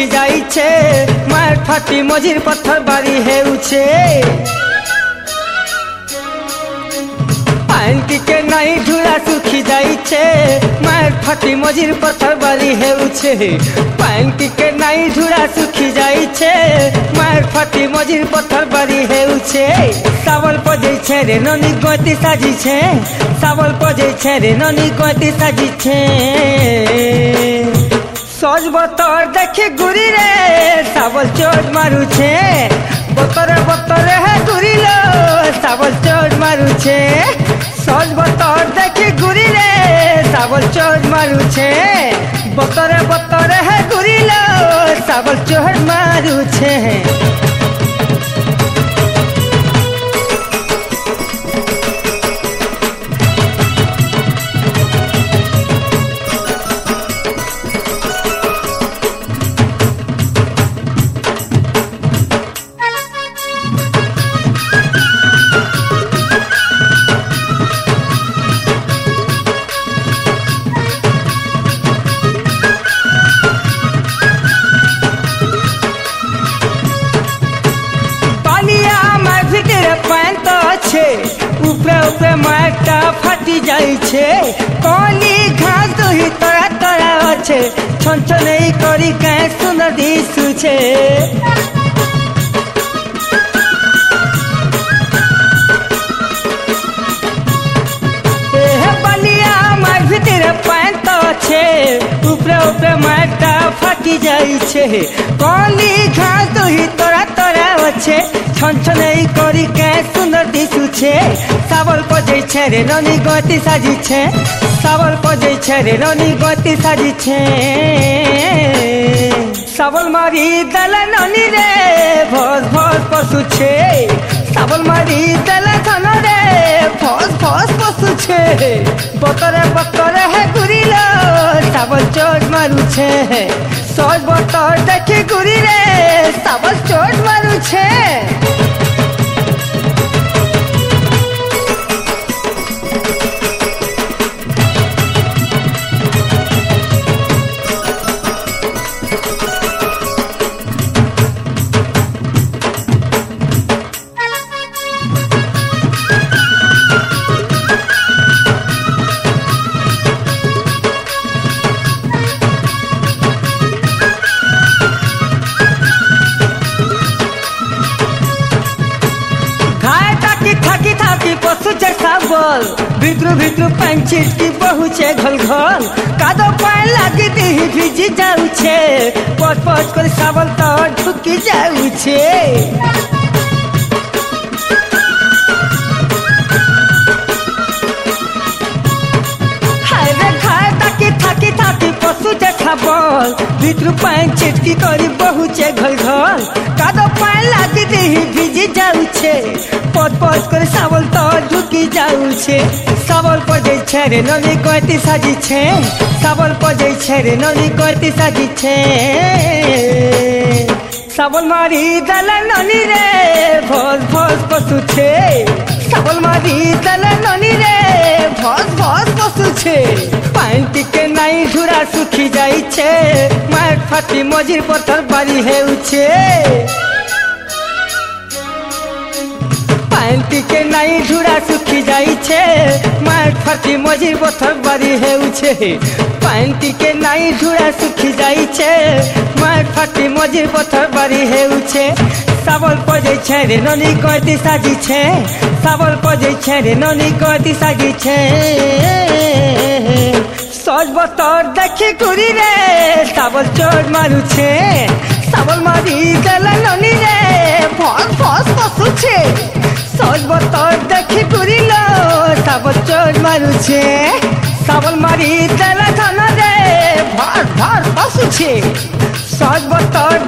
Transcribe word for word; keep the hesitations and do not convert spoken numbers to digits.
सुखी जाई छे मार फाटी मझिर पत्थर बारी है उछे पानी के नहीं ढूरा सुखी जाई छे मार फाटी मझिर पत्थर बारी है उछे पानी के नहीं ढूरा सुखी जाई छे मार फाटी मझिर पत्थर बारी है उछे सावल पजे छे रे ननी गति साजी छे सावल पजे छे रे ननी गति साजी छे सज बतर देखी गुरी रे सावल चोट मारू छे बतरे बतरे है गुरी लो सावल चोट मारू छे सज बतर देखी गुरी रे सावल चोट मारू छे बतरे बतरे है गुरी लो सावल चोट मारू छे ऊपरे ऊपरे माटा फाटी जाई छे कली घास दही तोरा तोरा अच्छे छन छन करी के सुंदर दिसु छे बलिया मार भीतर पान तो छे ऊपरे ऊपरे माटा फाटी जाई छे कली घास दही तोरा तोरा अच्छे छन छन करी के सुंदर दिसु छे सावल पजे छे रे ननी गति साजी छे सावल पजे छे रे ननी गति साजी छे सावल मारी दल ननी रे भस भस पशु छे सावल मारी दल धन रे भस भस पशु छे बतरे बतरे है गुरी लो सावल चोट मारू छे सज बतर देखी गुरी रे सावल चोट मारू छे सावल भितरू भितरू पंचित की बहु छे घल घल कादो पाए लागी दी भिजी जाऊ छे पच पच कर सावल तो ढुकी जाऊ छे हाय खाए ताकी थाकी थाकी पशु छे सावल भितरू पंचित की करी बहु छे घल घल कादो पाए लागी दी भिजी जाऊ छे पच पच कर सावल तो ढुकी जाऊ छे सावल पजे छे रे ननी गति साजी छे सावल पजे छे रे ननी गति साजी छे सावल मारी दल ननी रे भस भस पशु छे सावल मारी दल ननी रे भस भस पशु छे पानी के नहीं ढूरा सुखी जाई छे मार फाटी मझिर पत्थर बारी है उछे पानी के नहीं ढूरा सुखी जाई छे मार फाटी मझिर पत्थर बारी है उछे पानी के नहीं ढूरा सुखी जाई छे मार फाटी मझिर पत्थर बारी है उछे सावल पजे छे रे ननी गति साजी छे सावल पजे छे रे ननी गति साजी छे सज बतर देखी गुरी रे सावल चोट मारू छे सावल मारी दल ननी रे भस भस पशु छे सज बतर देखी गुरी लो सावल चोट मारू छे सावल मारी दल धन रे भस भस पशु छे सज बतर